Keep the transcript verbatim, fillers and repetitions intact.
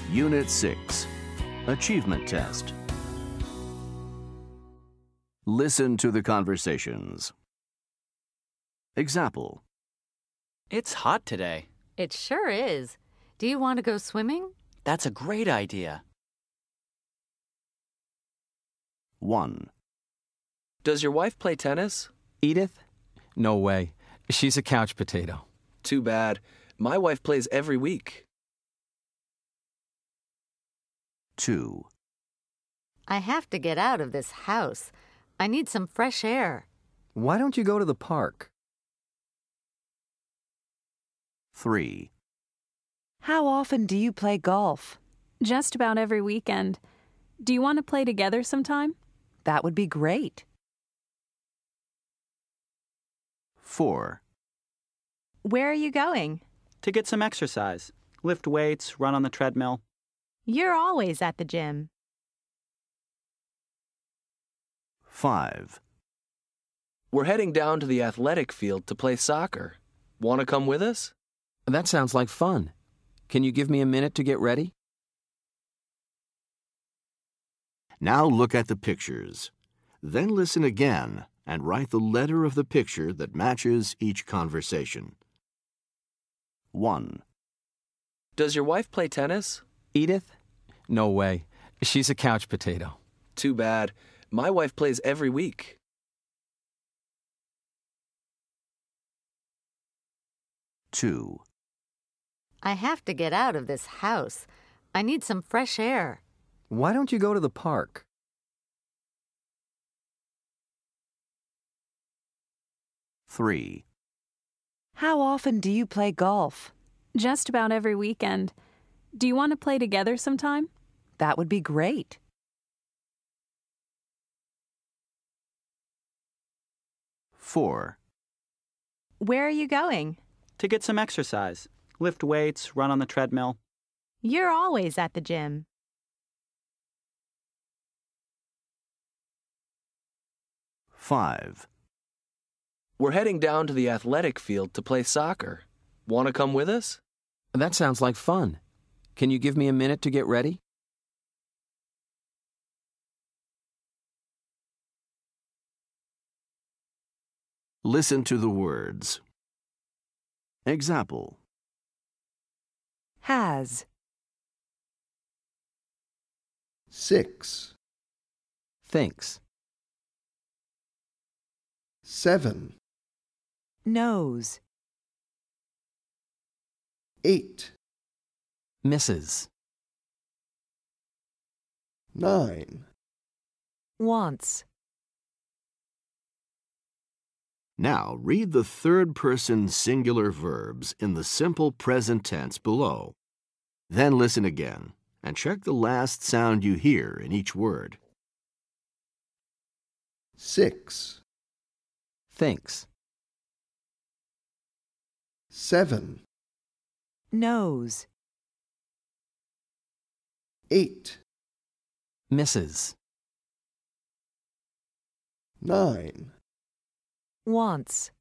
Unit six, Achievement Test. Listen to the conversations. Example. It's hot today. It sure is. Do you want to go swimming? That's a great idea. one. Does your wife play tennis? Edith? No way. She's a couch potato. Too bad. My wife plays every week. two. I have to get out of this house. I need some fresh air. Why don't you go to the park? three. How often do you play golf? Just about every weekend. Do you want to play together sometime? That would be great. four. Where are you going? To get some exercise. Lift weights, run on the treadmill. You're always at the gym. five. We're heading down to the athletic field to play soccer. Want to come with us? That sounds like fun. Can you give me a minute to get ready? Now look at the pictures. Then listen again and write the letter of the picture that matches each conversation. one. Does your wife play tennis? Edith? No way. She's a couch potato. Too bad. My wife plays every week. two. I have to get out of this house. I need some fresh air. Why don't you go to the park? three. How often do you play golf? Just about every weekend. Do you want to play together sometime? That would be great. four. Where are you going? To get some exercise. Lift weights, run on the treadmill. You're always at the gym. five. We're heading down to the athletic field to play soccer. Want to come with us? That sounds like fun. Can you give me a minute to get ready? Listen to the words. Example. Has. Six. Thinks. Seven. Knows. Eight. Misses. Nine. Wants. Now read the third-person singular verbs in the simple present tense below. Then listen again and check the last sound you hear in each word. Six. Thinks. Seven. Knows. Eight. Misses. Nine. Wants.